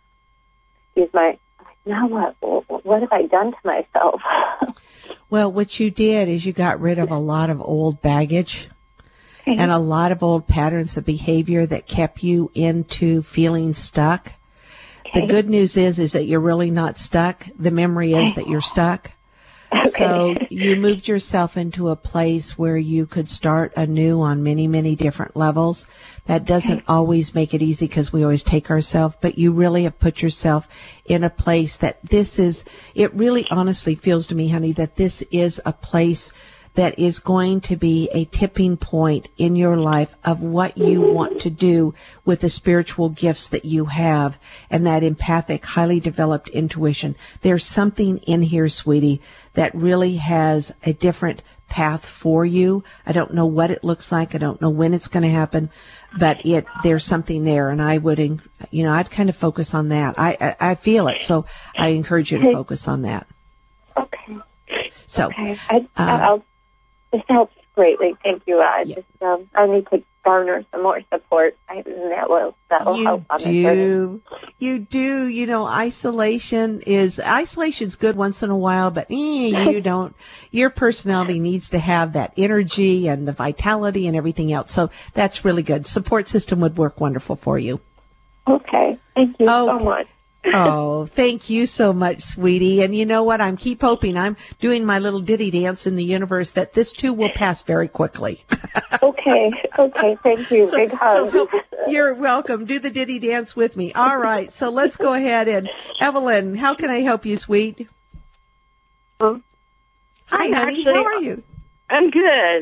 excuse my, now what, what have I done to myself? Well, what you did is you got rid of a lot of old baggage okay. and a lot of old patterns of behavior that kept you into feeling stuck. Okay. The good news is, is that you're really not stuck. The memory is that you're stuck. Okay. So you moved yourself into a place where you could start anew on many, many different levels. That doesn't okay. always make it easy because we always take ourselves, but you really have put yourself in a place that this is, it really honestly feels to me, honey, that this is a place that is going to be a tipping point in your life of what you want to do with the spiritual gifts that you have and that empathic, highly developed intuition. There's something in here, sweetie, that really has a different path for you. I don't know what it looks like. I don't know when it's going to happen, but it, there's something there, and I would, you know, I'd kind of focus on that. I, I, I feel it, so I encourage you to focus on that. Okay. So, okay. I, I'll, this helps greatly. Thank you. I yeah. just, um, I need to garner some more support, and that will, that will you help on do. the You do. You know, isolation is, isolation's good once in a while, but eh, you don't, your personality needs to have that energy and the vitality and everything else. So that's really good. Support system would work wonderful for you. Okay. Thank you okay. so much. Oh, thank you so much, sweetie. And you know what? I'm keep hoping. I'm doing my little ditty dance in the universe that this too will pass very quickly. Okay. Okay. Thank you. So, Big hug. So you're welcome. Do the ditty dance with me. All right. So let's go ahead and Evelyn, how can I help you, sweet? Um, Hi, I'm honey. actually, how are you? I'm good.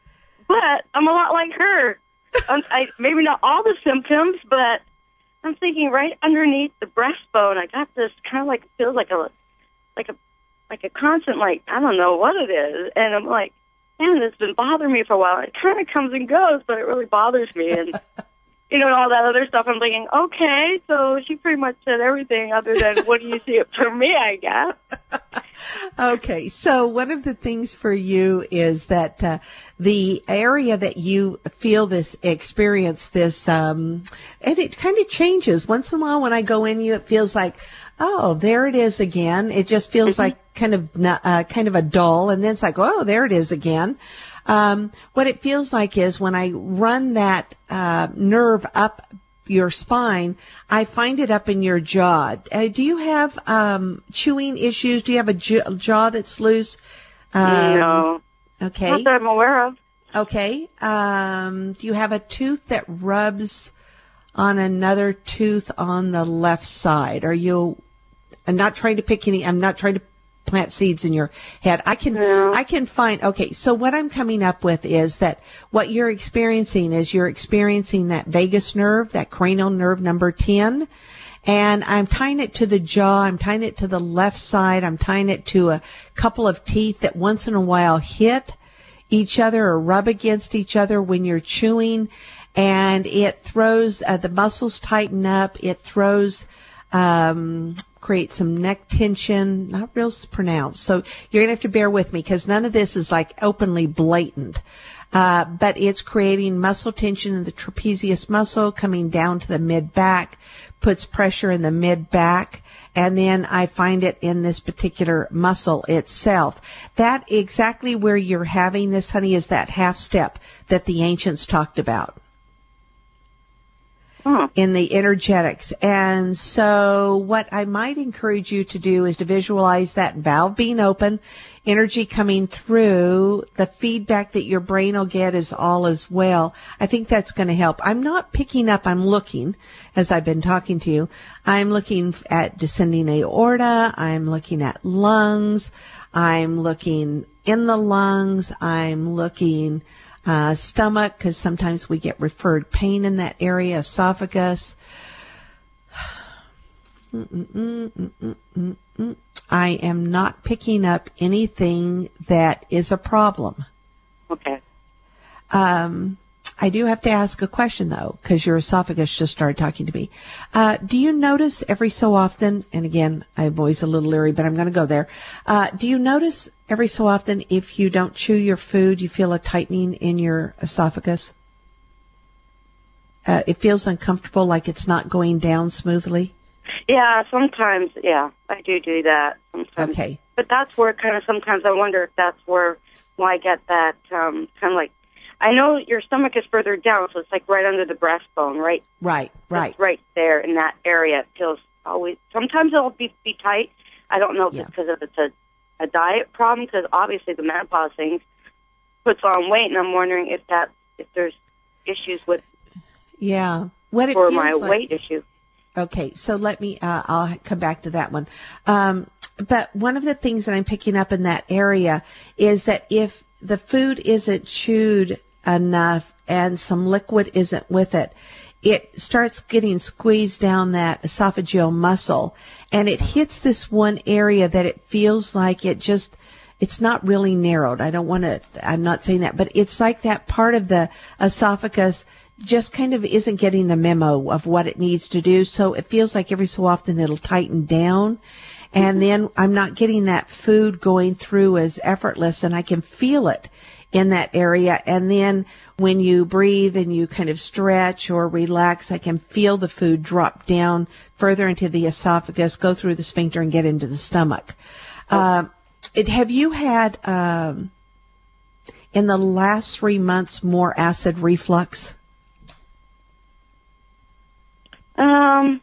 But I'm a lot like her. um, I, maybe not all the symptoms, but I'm thinking right underneath the breastbone, I got this kind of like, feels like a, like a, like a constant, like, I don't know what it is. And I'm like, man, it's been bothering me for a while. It kind of comes and goes, but it really bothers me. And, you know, and all that other stuff. I'm thinking, okay, so she pretty much said everything other than what do you see it for me, I guess. Okay, so one of the things for you is that uh, the area that you feel this, experience this, um, and it kind of changes. Once in a while when I go in you, it feels like, oh, there it is again. It just feels mm-hmm. like kind of, uh, kind of a dull, and then it's like, oh, there it is again. Um, what it feels like is when I run that uh, nerve up your spine, I find it up in your jaw. Uh, do you have um, chewing issues? Do you have a j- jaw that's loose? Um, no. Okay. Not that I'm aware of. Okay. Um, do you have a tooth that rubs on another tooth on the left side. Are you, I'm not trying to pick any, I'm not trying to plant seeds in your head. I can, No. I can find, okay, so what I'm coming up with is that what you're experiencing is you're experiencing that vagus nerve, that cranial nerve number ten, and I'm tying it to the jaw, I'm tying it to the left side, I'm tying it to a couple of teeth that once in a while hit each other or rub against each other when you're chewing, and it throws, uh, the muscles tighten up, it throws, um, creates some neck tension, not real pronounced. So you're going to have to bear with me because none of this is like openly blatant. Uh, but it's creating muscle tension in the trapezius muscle coming down to the mid-back, puts pressure in the mid-back, and then I find it in this particular muscle itself. That exactly where you're having this, honey, is that half step that the ancients talked about. Oh. In the energetics. And so what I might encourage you to do is to visualize that valve being open, energy coming through, the feedback that your brain will get is all as well. I think that's going to help. I'm not picking up, I'm looking, as I've been talking to you, I'm looking at descending aorta, I'm looking at lungs, I'm looking in the lungs, I'm looking Uh, stomach, because sometimes we get referred pain in that area, esophagus. Mm-mm-mm-mm-mm-mm. I am not picking up anything that is a problem. Okay. Um, I do have to ask a question, though, because your esophagus just started talking to me. Uh, do you notice every so often, and again, I'm always a little leery, but I'm going to go there. Uh, do you notice every so often if you don't chew your food, you feel a tightening in your esophagus? Uh, it feels uncomfortable, like it's not going down smoothly? Yeah, sometimes, yeah, I do do that sometimes. Okay. But that's where kind of sometimes I wonder if that's where, why I get that um, kind of like, I know your stomach is further down, so it's like right under the breastbone, right? Right, right. It's right there in that area. It feels always, sometimes it'll be, be tight. I don't know if Yeah. it's because if it's a, a diet problem, because obviously the menopause thing puts on weight, and I'm wondering if that, if there's issues with, Yeah. What it for feels my like, weight issue. Okay, so let me, uh, I'll come back to that one. Um, but one of the things that I'm picking up in that area is that if the food isn't chewed enough and some liquid isn't with it, it starts getting squeezed down that esophageal muscle, and it hits this one area that it feels like it just, it's not really narrowed. I don't want to, I'm not saying that, but it's like that part of the esophagus just kind of isn't getting the memo of what it needs to do. So it feels like every so often it'll tighten down. And then I'm not getting that food going through as effortless, and I can feel it in that area. And then when you breathe and you kind of stretch or relax, I can feel the food drop down further into the esophagus, go through the sphincter, and get into the stomach. Oh. Uh, it, have you had, um, in the last three months, more acid reflux? Um,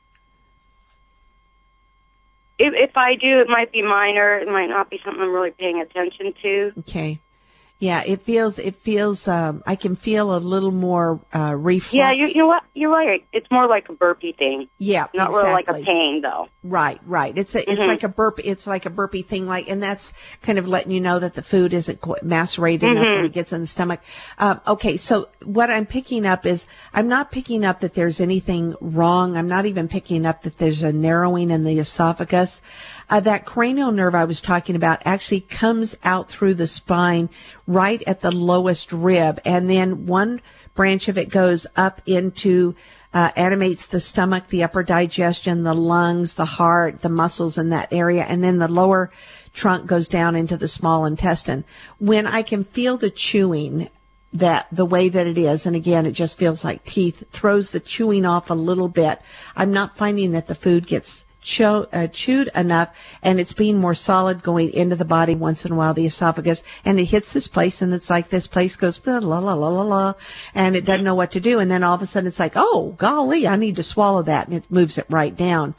if, if I do, it might be minor. It might not be something I'm really paying attention to. Okay. Yeah, it feels, it feels, um, I can feel a little more, uh, reflux. Yeah, you, you know what? You're right. It's more like a burpy thing. Yeah, Not exactly. really like a pain, though. Right, right. It's a, it's Mhm. like a burp, it's like a burpy thing, like, and that's kind of letting you know that the food isn't quite macerated enough Mhm. when it gets in the stomach. Um, okay, so what I'm picking up is, I'm not picking up that there's anything wrong. I'm not even picking up that there's a narrowing in the esophagus. Uh, that cranial nerve I was talking about actually comes out through the spine right at the lowest rib, and then one branch of it goes up into, uh, animates the stomach, the upper digestion, the lungs, the heart, the muscles in that area, and then the lower trunk goes down into the small intestine. When I can feel the chewing, that the way that it is, and again, it just feels like teeth, throws the chewing off a little bit. I'm not finding that the food gets Chew, uh, chewed enough, and it's being more solid going into the body once in a while, the esophagus, and it hits this place, and it's like this place goes la la la la la, and it doesn't know what to do, and then all of a sudden it's like, oh golly, I need to swallow that, and it moves it right down.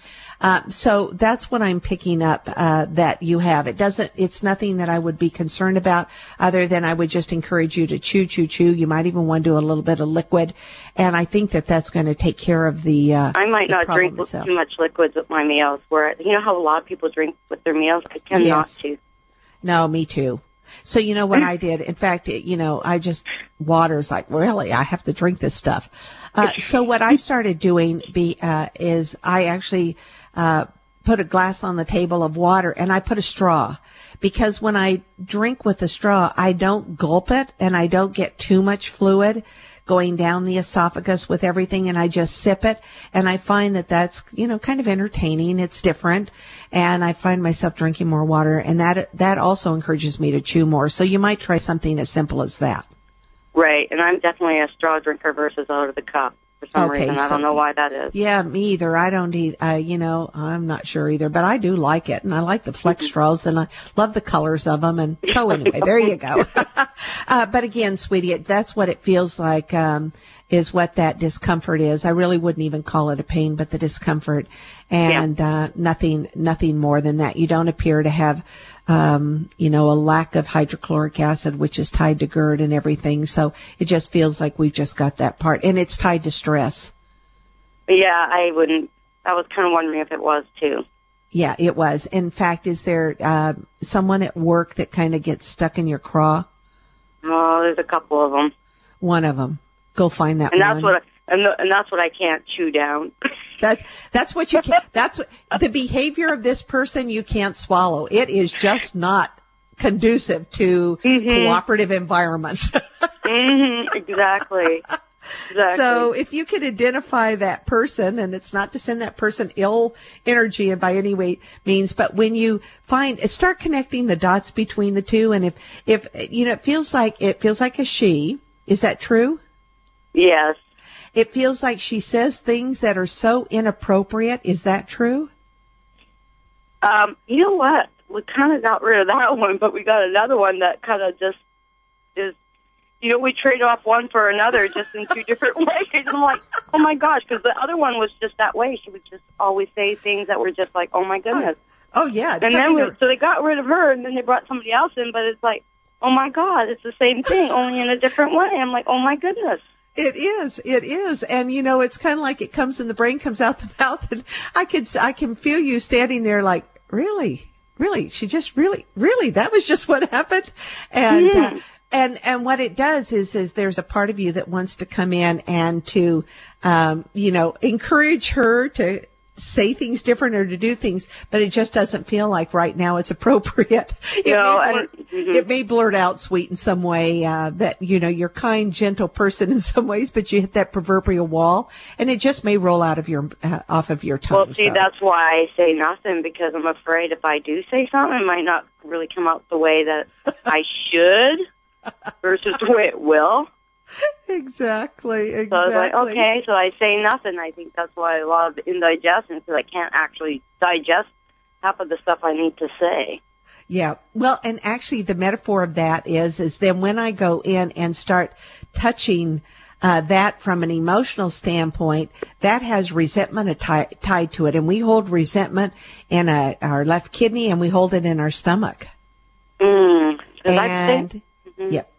Uh, so that's what I'm picking up uh, that you have. It doesn't. It's nothing that I would be concerned about, other than I would just encourage you to chew, chew, chew. You might even want to do a little bit of liquid, and I think that that's going to take care of the. Uh, I might the not drink itself. too much liquids with my meals. Where you know how a lot of people drink with their meals, I tend Yes. not to. No, me too. So you know what I did? In fact, it, you know, I just, water's like, really, I have to drink this stuff. Uh, so what I started doing be, uh, is I actually, uh, put a glass on the table of water and I put a straw. Because when I drink with a straw, I don't gulp it and I don't get too much fluid going down the esophagus with everything, and I just sip it. And I find that that's, you know, kind of entertaining. It's different. And I find myself drinking more water, and that that also encourages me to chew more. So you might try something as simple as that. Right, and I'm definitely a straw drinker versus out of the cup for some Okay, reason. I so- don't know why that is. Yeah, me either. I don't eat, uh, you know, I'm not sure either, but I do like it. And I like the flex straws, and I love the colors of them. And so anyway, there you go. uh, but again, sweetie, it, that's what it feels like, um, is what that discomfort is. I really wouldn't even call it a pain, but the discomfort, and uh, nothing, nothing more than that. You don't appear to have, um, you know, a lack of hydrochloric acid, which is tied to GERD and everything. So it just feels like we've just got that part, and it's tied to stress. Yeah, I wouldn't. I was kind of wondering if it was too. Yeah, it was. In fact, is there uh, someone at work that kind of gets stuck in your craw? Oh, there's a couple of them. One of them. Go find that And one. that's what I, and, the, and that's what I can't chew down. That that's what you can. That's what, the behavior of this person you can't swallow. It is just not conducive to Mm-hmm. cooperative environments. mm-hmm, exactly. Exactly. So if you can identify that person, and it's not to send that person ill energy and by any way means, but when you find, start connecting the dots between the two, and if, if, you know, it feels like, it feels like a she. Is that true? Yes. It feels like she says things that are so inappropriate. Is that true? Um, you know what? We kind of got rid of that one, but we got another one that kind of just is, you know, we trade off one for another just in two different ways. I'm like, oh my gosh, because the other one was just that way. She would just always say things that were just like, oh my goodness. Oh, yeah. And then we, so they got rid of her, and then they brought somebody else in, but it's like, oh my God, it's the same thing, only in a different way. I'm like, oh my goodness. It is. It is. And, you know, it's kind of like it comes in the brain, comes out the mouth. And I could, I can feel you standing there like, really, really, she just really, really, that was just what happened. And, mm. uh, and, and what it does is, is there's a part of you that wants to come in and to, um, you know, encourage her to say things different or to do things, but it just doesn't feel like right now it's appropriate. It, no, may, and, blurt, mm-hmm. it may blurt out sweet in some way, uh, that, you know, you're kind, gentle person in some ways, but you hit that proverbial wall, and it just may roll out of your, uh, off of your tongue. Well, see, so. that's why I say nothing, because I'm afraid if I do say something, it might not really come out the way that I should versus the way it will. Exactly, exactly. So I was like, okay, so I say nothing. I think that's why a lot of indigestion, because I can't actually digest half of the stuff I need to say. Yeah. Well, and actually the metaphor of that is, is then when I go in and start touching uh, that from an emotional standpoint, that has resentment atti- tied to it. And we hold resentment in a, our left kidney, and we hold it in our stomach. Mm. And, I think, mm-hmm. Yep.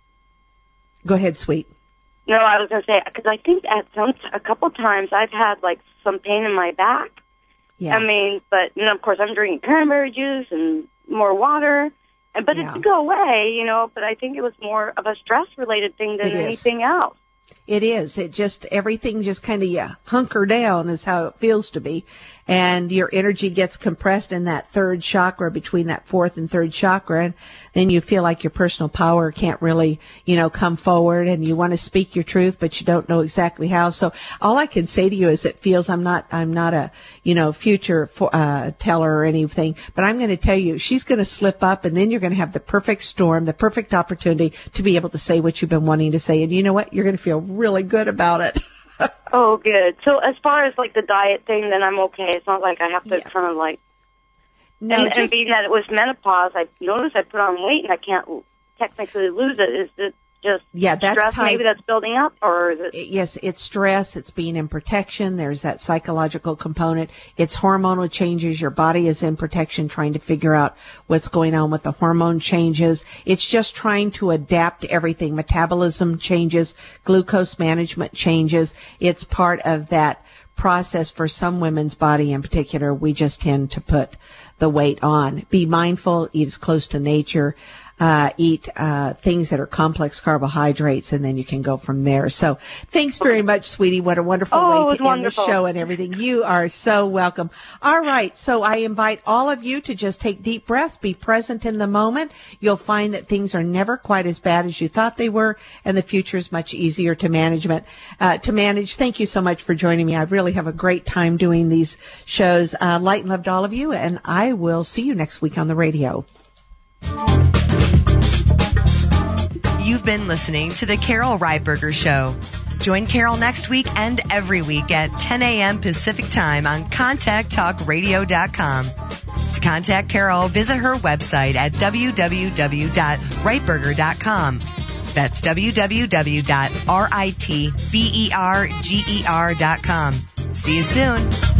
Go ahead, sweet. No, I was going to say, because I think at some, a couple times I've had, like, some pain in my back. Yeah. I mean, but, you know, of course, I'm drinking cranberry juice and more water, and but yeah. it did go away, you know, but I think it was more of a stress-related thing than it anything else. It is. It just, everything just kind of yeah, hunker down is how it feels to be. And your energy gets compressed in that third chakra, between that fourth and third chakra. And then you feel like your personal power can't really, you know, come forward, and you want to speak your truth, but you don't know exactly how. So all I can say to you is it feels, I'm not, I'm not a, you know, future for, uh, teller or anything, but I'm going to tell you, she's going to slip up, and then you're going to have the perfect storm, the perfect opportunity to be able to say what you've been wanting to say. And you know what? You're going to feel really good about it. Oh, good. So as far as, like, the diet thing, then I'm okay. It's not like I have to yeah. kind of, like... No, and, just, and being that it was menopause, I noticed I put on weight, and I can't technically lose it. Is it just yeah, that's stress type, maybe that's building up, or is it? Yes, it's stress. It's being in protection. There's that psychological component. It's hormonal changes. Your body is in protection, trying to figure out what's going on with the hormone changes. It's just trying to adapt everything. Metabolism changes. Glucose management changes. It's part of that process for some women's body in particular. We just tend to put the weight on. Be mindful. Eat as close to nature. Uh, eat, uh, things that are complex carbohydrates, and then you can go from there. So thanks very much, sweetie. What a wonderful oh, way to end wonderful. the show and everything. You are so welcome. All right. So I invite all of you to just take deep breaths, be present in the moment. You'll find that things are never quite as bad as you thought they were, and the future is much easier to management, uh, to manage. Thank you so much for joining me. I really have a great time doing these shows. Uh, light and love to all of you, and I will see you next week on the radio. You've been listening to The Carol Reitberger Show. Join Carol next week and every week at ten a.m. Pacific Time on contact talk radio dot com. To contact Carol, visit her website at w w w dot reitberger dot com. That's w w w dot reitberger dot com. See you soon.